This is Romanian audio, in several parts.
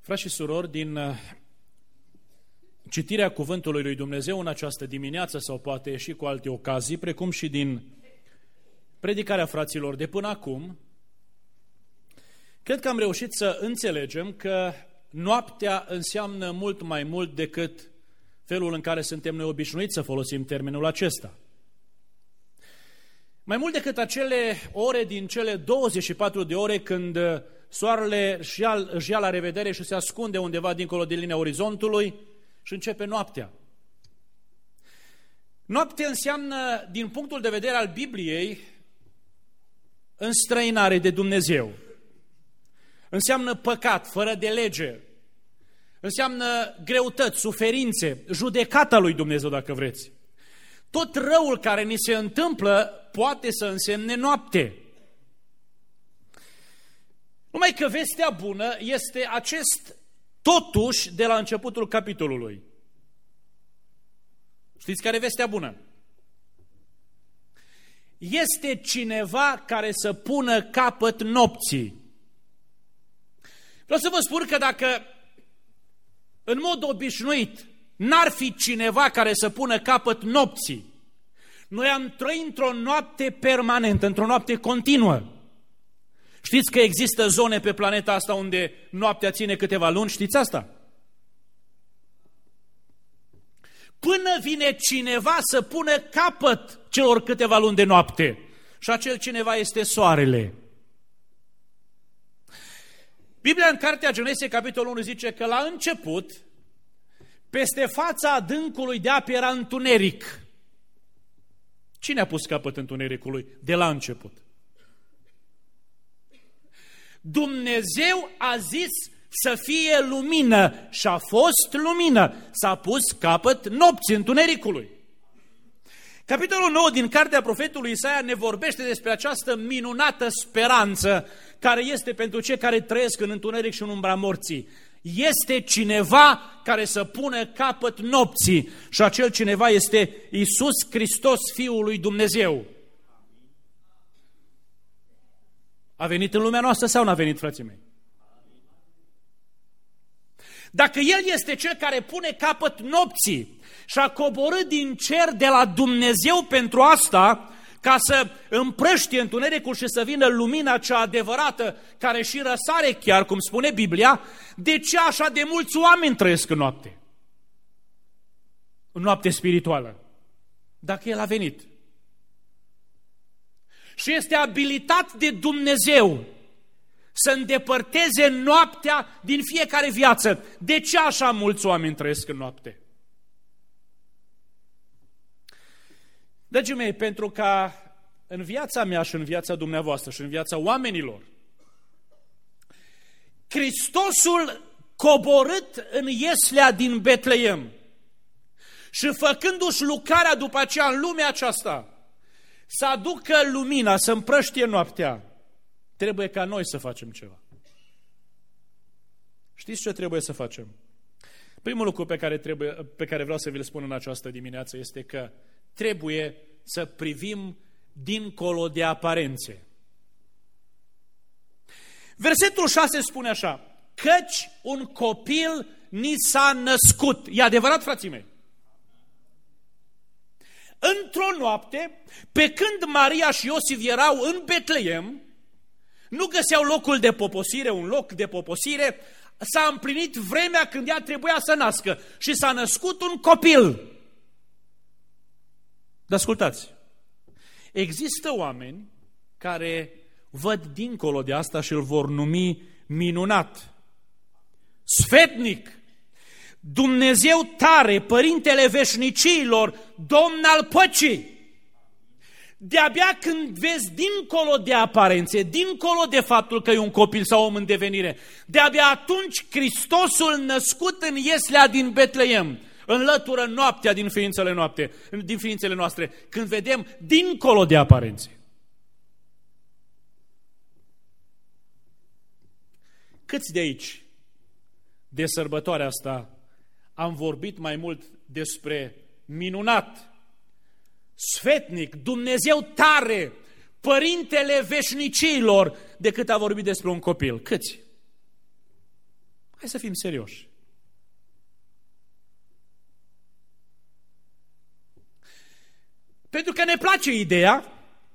Frați și surori, din citirea Cuvântului lui Dumnezeu în această dimineață sau poate și cu alte ocazii, precum și din predicarea fraților de până acum, cred că am reușit să înțelegem că noaptea înseamnă mult mai mult decât felul în care suntem noi obișnuiți să folosim termenul acesta. Mai mult decât acele ore din cele 24 de ore când soarele își ia la revedere și se ascunde undeva dincolo de linia orizontului și începe noaptea. Noaptea înseamnă, din punctul de vedere al Bibliei, înstrăinare de Dumnezeu. Înseamnă păcat, fără de lege. Înseamnă greutăți, suferințe, judecata lui Dumnezeu, dacă vreți. Tot răul care ni se întâmplă poate să însemne noapte. Numai că vestea bună este acest totuși de la începutul capitolului. Știți care e vestea bună? Este cineva care să pună capăt nopții. Vreau să vă spun că dacă în mod obișnuit n-ar fi cineva care să pună capăt nopții, noi am trăit într-o noapte permanentă, într-o noapte continuă. Știți că există zone pe planeta asta unde noaptea ține câteva luni? Știți asta? Până vine cineva să pună capăt celor câteva luni de noapte. Și acel cineva este soarele. Biblia în Cartea Genese, capitolul 1, zice că la început, peste fața adâncului de apă era întuneric. Cine a pus capăt întunericului de la început? Dumnezeu a zis să fie lumină și a fost lumină. S-a pus capăt nopții, întunericului. Capitolul 9 din cartea profetului Isaia ne vorbește despre această minunată speranță care este pentru cei care trăiesc în întuneric și în umbra morții. Este cineva care să pună capăt nopții și acel cineva este Iisus Hristos, Fiul lui Dumnezeu. A venit în lumea noastră sau n-a venit, frații mei? Dacă El este Cel care pune capăt nopții și a coborât din cer de la Dumnezeu pentru asta, ca să împrăștie întunericul și să vină lumina cea adevărată, care și răsare chiar, cum spune Biblia, de ce așa de mulți oameni trăiesc în noapte? În noapte spirituală. Dacă El a venit. Și este abilitat de Dumnezeu să îndepărteze noaptea din fiecare viață. De ce așa mulți oameni trăiesc în noapte? Dragii mei, pentru ca în viața mea și în viața dumneavoastră și în viața oamenilor, Hristosul coborât în ieslea din Betleem și făcându-și lucrarea după aceea în lumea aceasta, să aducă lumina, să împrăștie noaptea, trebuie ca noi să facem ceva. Știți ce trebuie să facem? Primul lucru pe care vreau să vi-l spun în această dimineață este că trebuie să privim dincolo de aparențe. Versetul 6 spune așa: căci un copil ni s-a născut. E adevărat, frații mei? Într-o noapte, pe când Maria și Iosif erau în Betleem, nu găseau locul de poposire, un loc de poposire, s-a împlinit vremea când ea trebuia să nască și s-a născut un copil. Dar ascultați, există oameni care văd dincolo de asta și îl vor numi minunat, sfetnic, Dumnezeu tare, Părintele veșniciilor, Domn al păcii. De-abia când vezi dincolo de aparențe, dincolo de faptul că e un copil sau om în devenire, de-abia atunci Hristosul născut în ieslea din Betleem înlătură noaptea din ființele noastre, când vedem dincolo de aparențe. Câți de aici, de sărbătoarea asta, am vorbit mai mult despre minunat, sfetnic, Dumnezeu tare, Părintele veșnicilor, decât a vorbit despre un copil? Câți? Hai să fim serioși. Pentru că ne place ideea,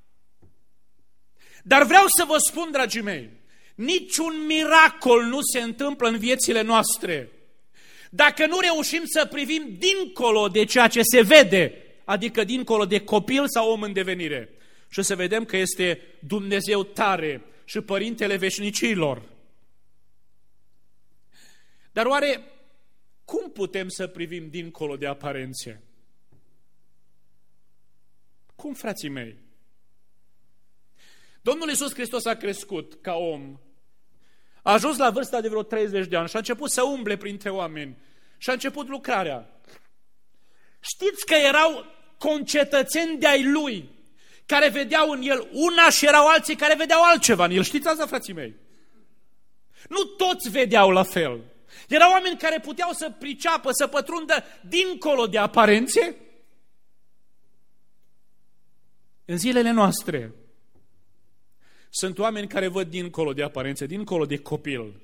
dar vreau să vă spun, dragii mei, niciun miracol nu se întâmplă în viețile noastre dacă nu reușim să privim dincolo de ceea ce se vede, adică dincolo de copil sau om în devenire, și să vedem că este Dumnezeu tare și Părintele veșnicilor. Dar oare cum putem să privim dincolo de aparențe? Cum, frații mei? Domnul Iisus Hristos a crescut ca om, a ajuns la vârsta de vreo 30 de ani și a început să umble printre oameni și a început lucrarea. Știți că erau concetățeni de-ai lui care vedeau în el una și erau alții care vedeau altceva în el. Știți asta, frații mei? Nu toți vedeau la fel. Erau oameni care puteau să priceapă, să pătrundă dincolo de aparențe. În zilele noastre sunt oameni care văd dincolo de aparențe, dincolo de copil.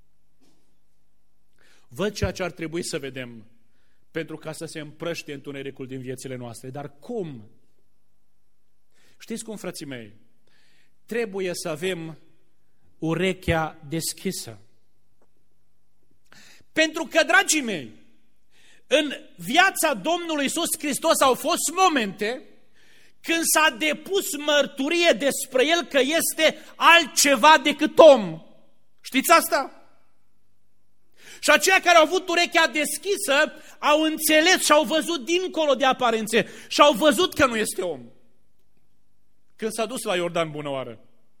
Văd ceea ce ar trebui să vedem pentru ca să se împrăște întunericul din viețile noastre. Dar cum? Știți cum, frații mei? Trebuie să avem urechea deschisă. Pentru că, dragii mei, în viața Domnului Iisus Hristos au fost momente când s-a depus mărturie despre El că este altceva decât om. Știți asta? Și aceia care au avut urechea deschisă au înțeles și au văzut dincolo de aparențe și au văzut că nu este om. Când s-a dus la Iordan bună oară,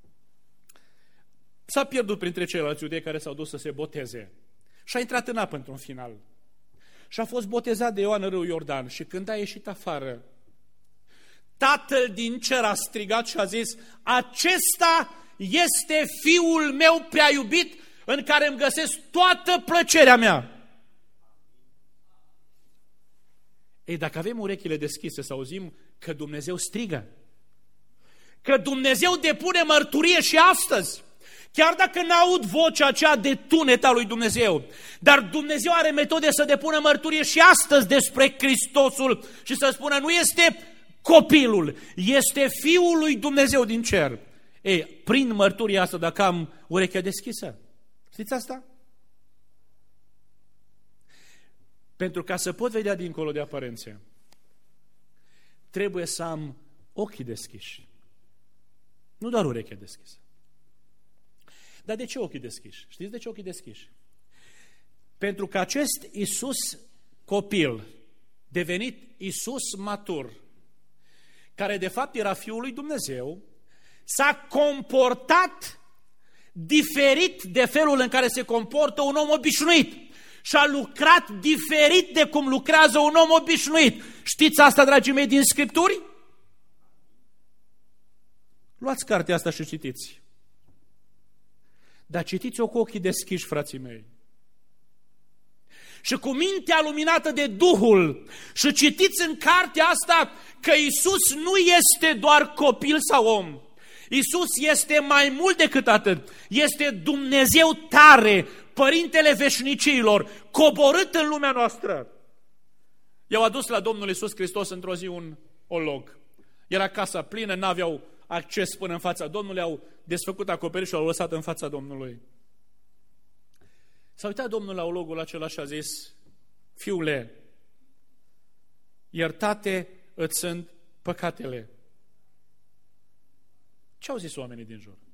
s-a pierdut printre ceilalți iudei care s-au dus să se boteze și a intrat în apă într-un final. Și a fost botezat de Ioan în râul Iordan și când a ieșit afară, Tatăl din cer a strigat și a zis: acesta este Fiul meu prea iubit, în care îmi găsesc toată plăcerea mea. Ei, dacă avem urechile deschise să auzim că Dumnezeu strigă, că Dumnezeu depune mărturie și astăzi, chiar dacă n-aud vocea aceea de tunet a lui Dumnezeu, dar Dumnezeu are metode să depună mărturie și astăzi despre Hristosul și să spună: nu este copilul, este Fiul lui Dumnezeu din cer. Ei, prin mărturia asta, dacă am urechea deschisă, știți asta? Pentru ca să pot vedea dincolo de aparențe, trebuie să am ochii deschiși. Nu doar urechea deschisă. Dar de ce ochii deschiși? Știți de ce ochii deschiși? Pentru că acest Iisus copil, devenit Iisus matur, care de fapt era Fiul lui Dumnezeu, s-a comportat diferit de felul în care se comportă un om obișnuit și a lucrat diferit de cum lucrează un om obișnuit. Știți asta, dragii mei, din Scripturi? Luați cartea asta și citiți. Dar citiți-o cu ochii deschiși, frații mei. Și cu mintea luminată de Duhul și citiți în cartea asta că Iisus nu este doar copil sau om. Iisus este mai mult decât atât. Este Dumnezeu tare, Părintele veșnicilor, coborât în lumea noastră. I-au adus la Domnul Iisus Hristos într-o zi un olog. Era casa plină, n-aveau acces până în fața Domnului, au desfăcut acoperișul, l-au lăsat în fața Domnului. S-a uitat Domnul la ologul acela și a zis: fiule, iertate îți sunt păcatele. Ce au zis oamenii din jur?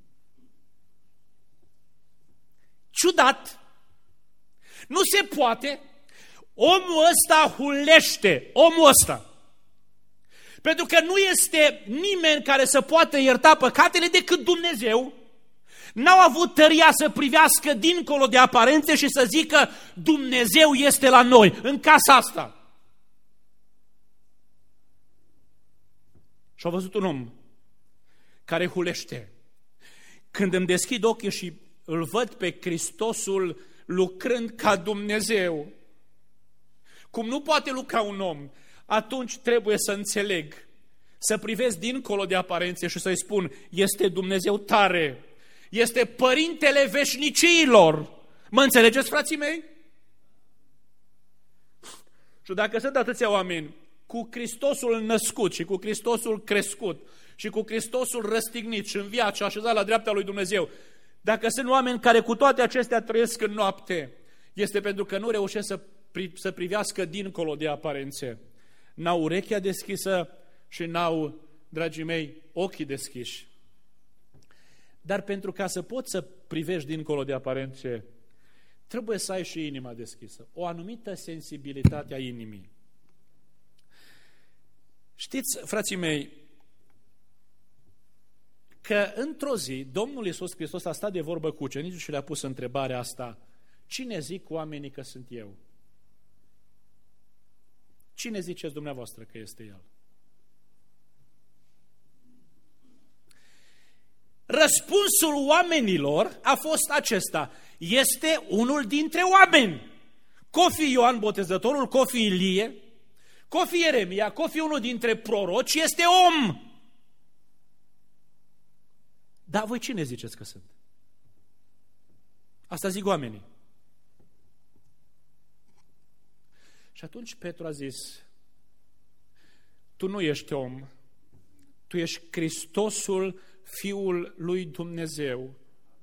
Ciudat! Nu se poate! Omul ăsta hulește, omul ăsta. Pentru că nu este nimeni care să poată ierta păcatele decât Dumnezeu. N-au avut tăria să privească dincolo de aparențe și să zică: Dumnezeu este la noi, în casa asta. Și au văzut un om care hulește. Când îmi deschid ochii și îl văd pe Hristosul lucrând ca Dumnezeu, cum nu poate lucra un om, atunci trebuie să înțeleg, să privesc dincolo de aparențe și să-i spun: este Dumnezeu tare, este Părintele veșnicilor, Mă înțelegeți, frații mei? Și dacă sunt atâția oameni cu Hristosul născut și cu Hristosul crescut și cu Hristosul răstignit și înviat și așezat la dreapta lui Dumnezeu, dacă sunt oameni care cu toate acestea trăiesc în noapte, este pentru că nu reușesc să privească dincolo de aparențe. N-au urechea deschisă și n-au, dragii mei, ochii deschiși. Dar pentru ca să poți să privești dincolo de aparențe, trebuie să ai și inima deschisă, o anumită sensibilitate a inimii. Știți, frații mei, că într-o zi Domnul Iisus Hristos a stat de vorbă cu ucenicii și le-a pus întrebarea asta: cine zic oamenii că sunt eu? Cine ziceți dumneavoastră că este El? Răspunsul oamenilor a fost acesta: este unul dintre oameni. Că fi Ioan Botezătorul, că fi Ilie, că fi Ieremia, că fi unul dintre proroci, este om. Dar voi cine ziceți că sunt? Asta zic oamenii. Și atunci Petru a zis: tu nu ești om, tu ești Hristosul, Fiul lui Dumnezeu.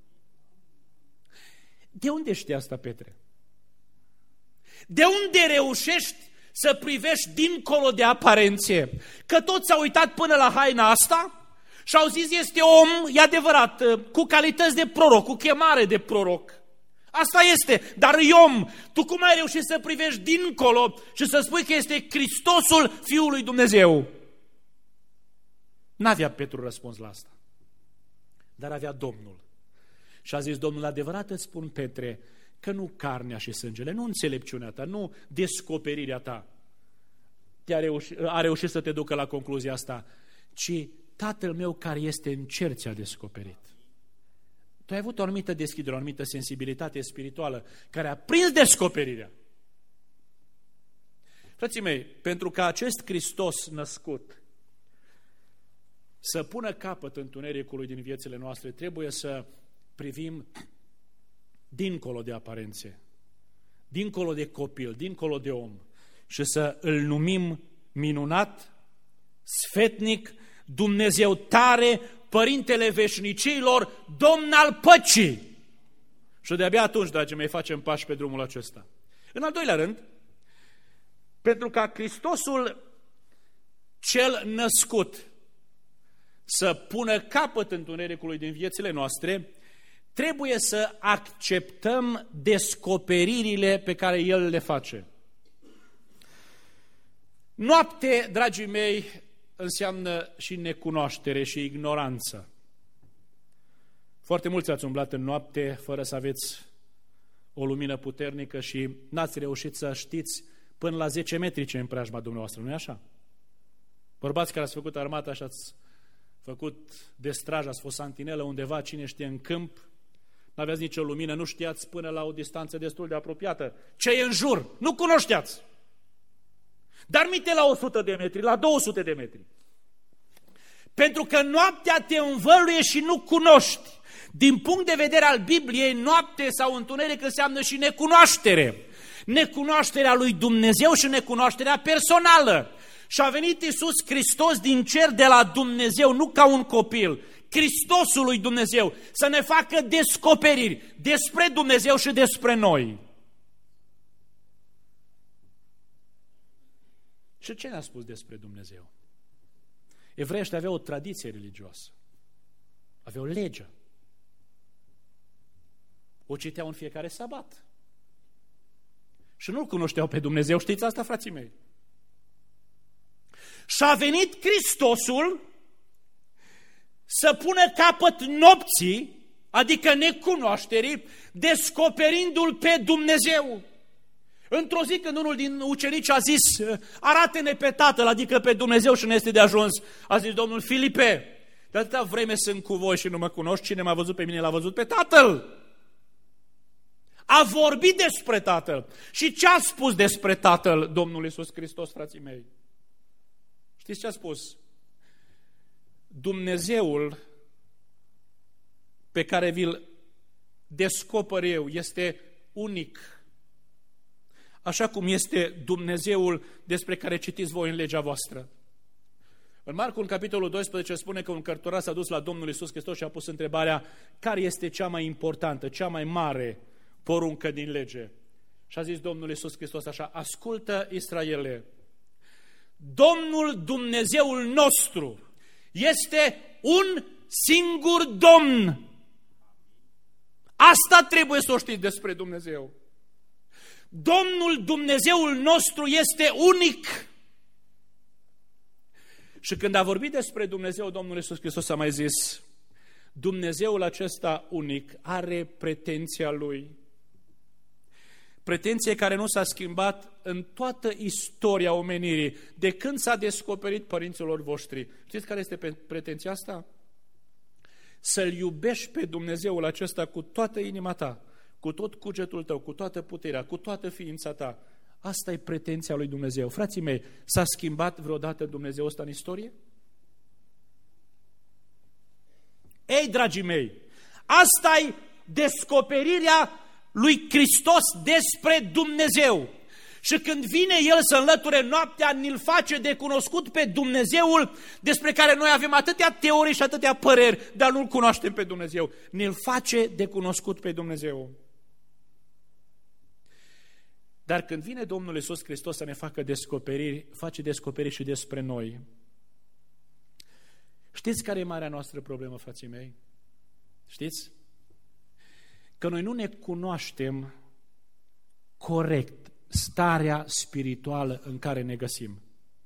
De unde știi asta, Petre? De unde reușești să privești dincolo de aparențe? Că toți s-au uitat până la haina asta și au zis: este om, e adevărat, cu calități de proroc, cu chemare de proroc. Asta este, dar e om. Tu cum ai reușit să privești dincolo și să spui că este Hristosul Fiul lui Dumnezeu? N-avea Petru răspuns la asta, dar avea Domnul. Și a zis Domnul: adevărat îți spun, Petre, că nu carnea și sângele, nu înțelepciunea ta, nu descoperirea ta a reușit să te ducă la concluzia asta, ci Tatăl meu care este în cer ți-a descoperit. Tu ai avut o anumită deschidere, o anumită sensibilitate spirituală care a prins descoperirea. Frații mei, pentru ca acest Hristos născut să pună capăt întunericului din viețile noastre, trebuie să privim dincolo de aparențe, dincolo de copil, dincolo de om și să îl numim minunat, sfetnic, Dumnezeu tare, Părintele veșnicilor, Domn al păcii. Și de-abia atunci, dragii mei, facem pași pe drumul acesta. În al doilea rând, pentru ca Hristosul cel născut să pună capăt întunericului din viețile noastre, trebuie să acceptăm descoperirile pe care El le face. Noapte, dragii mei, înseamnă și necunoaștere și ignoranță. Foarte mulți ați umblat în noapte fără să aveți o lumină puternică și n-ați reușit să știți până la 10 metri ce în preajma dumneavoastră, nu-i așa? Bărbați care ați făcut armata și ați făcut de strajă, ați fost santinelă undeva, cine știe, în câmp, n-aveați nicio lumină, nu știați până la o distanță destul de apropiată ce e în jur, nu cunoșteați. Dar minte la 100 de metri, la 200 de metri. Pentru că noaptea te învăluie și nu cunoști. Din punct de vedere al Bibliei, noapte sau întuneric înseamnă și necunoaștere. Necunoașterea lui Dumnezeu și necunoașterea personală. Și a venit Iisus Hristos din cer de la Dumnezeu, nu ca un copil, Hristosul lui Dumnezeu, să ne facă descoperiri despre Dumnezeu și despre noi. Și ce ne-a spus despre Dumnezeu? Evreii ăștia aveau o tradiție religioasă, aveau legea. O citeau în fiecare sabat. Și nu-L cunoșteau pe Dumnezeu, știți asta, frații mei? Și a venit Hristosul să pună capăt nopții, adică necunoașterii, descoperindu-L pe Dumnezeu. Într-o zi când unul din ucenici a zis: arată-ne pe Tatăl, adică pe Dumnezeu, și ne este de ajuns, a zis Domnul: Filipe, de atâta vreme sunt cu voi și nu mă cunoști, cine m-a văzut pe mine l-a văzut pe Tatăl. A vorbit despre Tatăl. Și ce a spus despre Tatăl Domnul Iisus Hristos, frații mei? Știți ce a spus? Dumnezeul pe care vi-l descoper eu este unic. Așa cum este Dumnezeul despre care citiți voi în legea voastră. În Marcu, în capitolul 12, spune că un cărturar s-a dus la Domnul Iisus Hristos și a pus întrebarea: care este cea mai importantă, cea mai mare poruncă din lege? Și a zis Domnul Iisus Hristos așa: ascultă, Israele, Domnul Dumnezeul nostru este un singur Domn. Asta trebuie să o știți despre Dumnezeu. Domnul Dumnezeul nostru este unic. Și când a vorbit despre Dumnezeu, Domnul Iisus Hristos a mai zis: Dumnezeul acesta unic are pretenția Lui. Pretenție care nu s-a schimbat în toată istoria omenirii, de când s-a descoperit părinților voștri. Știți care este pretenția asta? Să-L iubești pe Dumnezeul acesta cu toată inima ta, cu tot cugetul tău, cu toată puterea, cu toată ființa ta. Asta e pretenția lui Dumnezeu. Frații mei, s-a schimbat vreodată Dumnezeu ăsta în istorie? Ei, dragii mei, asta e descoperirea lui Hristos despre Dumnezeu. Și când vine El să înlăture noaptea, ni-L face de cunoscut pe Dumnezeul despre care noi avem atâtea teorii și atâtea păreri, dar nu-L cunoaștem pe Dumnezeu. Ni-L face de cunoscut pe Dumnezeu. Dar când vine Domnul Iisus Hristos să ne facă descoperiri, face descoperiri și despre noi. Știți care e marea noastră problemă, frații mei? Știți? Că noi nu ne cunoaștem corect starea spirituală în care ne găsim.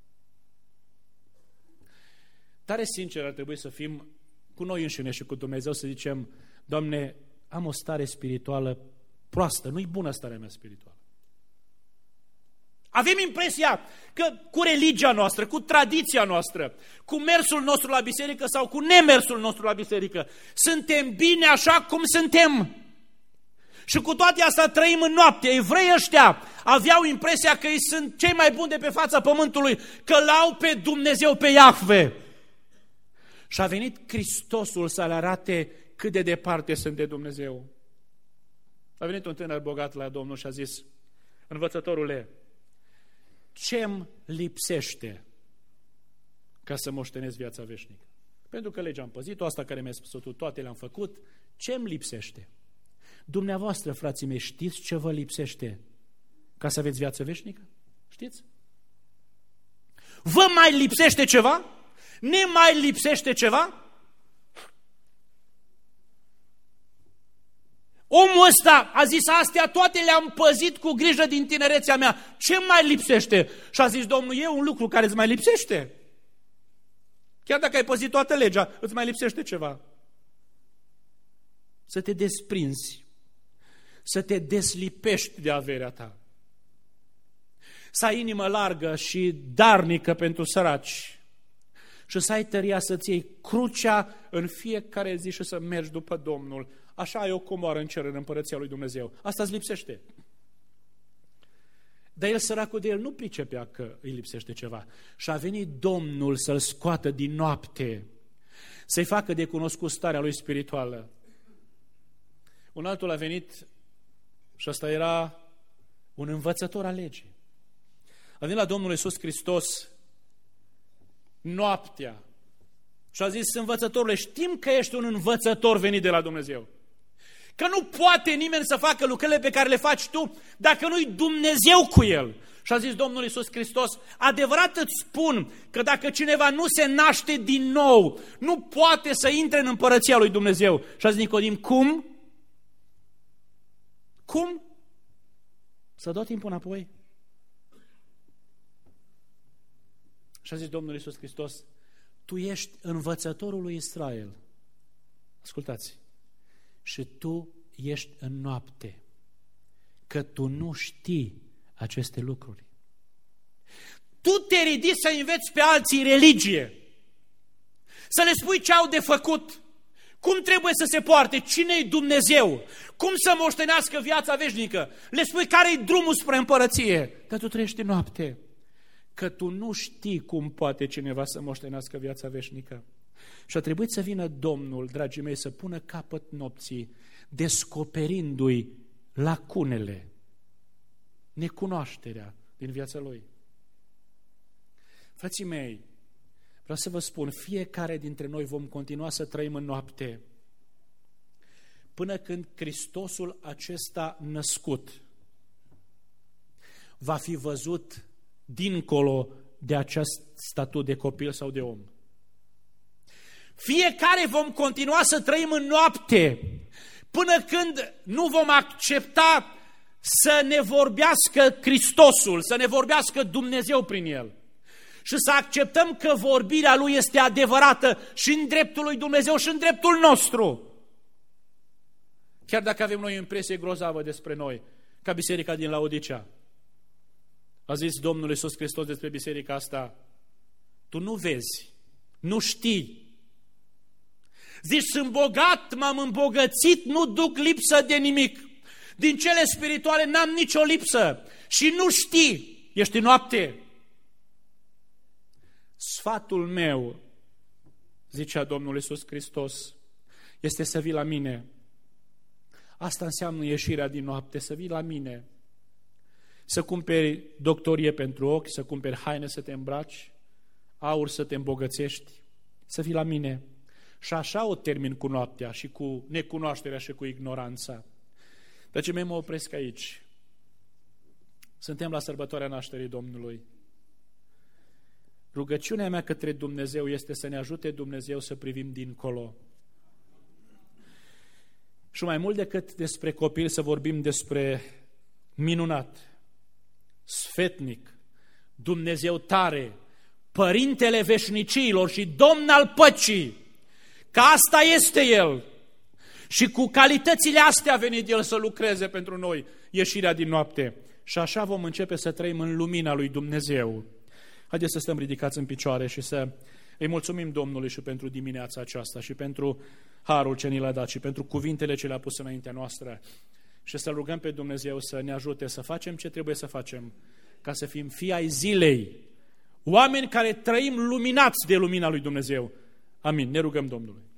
Tare sincer ar trebui să fim cu noi înșine și cu Dumnezeu, să zicem: Doamne, am o stare spirituală proastă, nu-i bună starea mea spirituală. Avem impresia că cu religia noastră, cu tradiția noastră, cu mersul nostru la biserică sau cu nemersul nostru la biserică, suntem bine așa cum suntem. Și cu toate astea trăim în noapte. Evreii ăștia aveau impresia că ei sunt cei mai buni de pe fața pământului, că l-au pe Dumnezeu, pe Iahve. Și a venit Hristosul să le arate cât de departe sunt de Dumnezeu. A venit un tânăr bogat la Domnul și a zis: învățătorule, ce-mi lipsește ca să moștenesc viața veșnică? Pentru că legea am păzit-o, asta care mi-a spus tu, toate le-am făcut. Ce-mi lipsește? Dumneavoastră, frații mei, știți ce vă lipsește ca să aveți viață veșnică? Știți? Vă mai lipsește ceva? Ne mai lipsește ceva? Omul ăsta a zis: astea toate le-am păzit cu grijă din tinerețea mea. Ce mai lipsește? Și a zis Domnul: e un lucru care îți mai lipsește. Chiar dacă ai păzit toată legea, îți mai lipsește ceva. Să te desprinzi, să te deslipești de averea ta, să ai inimă largă și darnică pentru săraci și să ai tăria să-ți iei crucea în fiecare zi și să mergi după Domnul. Așa ai o comoară în cer, în împărăția lui Dumnezeu. Asta îți lipsește. Dar el, săracul de el, nu pricepea că îi lipsește ceva. Și a venit Domnul să-l scoată din noapte, să-i facă de cunoscut starea lui spirituală. Un altul a venit și ăsta era un învățător al legii. A venit la Domnul Iisus Hristos noaptea și a zis: învățătorule, știm că ești un învățător venit de la Dumnezeu, că nu poate nimeni să facă lucrurile pe care le faci tu dacă nu-i Dumnezeu cu el. Și a zis Domnul Iisus Hristos: adevărat îți spun că dacă cineva nu se naște din nou, nu poate să intre în împărăția lui Dumnezeu. Și a zis Nicodim: cum? Cum? Să dau timpul înapoi. Și a zis Domnul Iisus Hristos: tu ești învățătorul lui Israel. Ascultați. Și tu ești în noapte, că tu nu știi aceste lucruri. Tu te ridici să înveți pe alții religie, să le spui ce au de făcut, cum trebuie să se poarte, cine-i Dumnezeu, cum să moștenească viața veșnică, le spui care-i drumul spre împărăție, dar tu trăiești în noapte, că tu nu știi cum poate cineva să moștenească viața veșnică. Și a trebuit să vină Domnul, dragii mei, să pună capăt nopții, descoperindu-i lacunele, necunoașterea din viața lui. Frații mei, vreau să vă spun, fiecare dintre noi vom continua să trăim în noapte până când Hristosul acesta născut va fi văzut dincolo de acest statut de copil sau de om. Fiecare vom continua să trăim în noapte până când nu vom accepta să ne vorbească Hristosul, să ne vorbească Dumnezeu prin El și să acceptăm că vorbirea Lui este adevărată și în dreptul lui Dumnezeu și în dreptul nostru. Chiar dacă avem noi o impresie grozavă despre noi, ca biserica din Laodicea. A zis Domnul Iisus Hristos despre biserica asta: tu nu vezi, nu știi. Zici, sunt bogat, m-am îmbogățit, nu duc lipsă de nimic. Din cele spirituale n-am nicio lipsă și nu știi, ești în noapte. Sfatul meu, zicea Domnul Iisus Hristos, este să vii la mine. Asta înseamnă ieșirea din noapte, să vii la mine. Să cumperi doctorie pentru ochi, să cumperi haine să te îmbraci, aur să te îmbogățești, să vii la mine. Și așa o termin cu noaptea și cu necunoașterea și cu ignoranța. Dragii mei, mă opresc aici. Suntem la sărbătoarea nașterii Domnului. Rugăciunea mea către Dumnezeu este să ne ajute Dumnezeu să privim dincolo. Și mai mult decât despre copil, să vorbim despre minunat, sfetnic, Dumnezeu tare, Părintele veșniciilor și Domn al păcii, că asta este El. Și cu calitățile astea a venit El să lucreze pentru noi ieșirea din noapte. Și așa vom începe să trăim în lumina lui Dumnezeu. Haideți să stăm ridicați în picioare și să îi mulțumim Domnului și pentru dimineața aceasta și pentru harul ce ni l-a dat și pentru cuvintele ce le-a pus înaintea noastră și să rugăm pe Dumnezeu să ne ajute să facem ce trebuie să facem ca să fim fii ai zilei, oameni care trăim luminați de lumina lui Dumnezeu. Amin. Ne rugăm Domnului.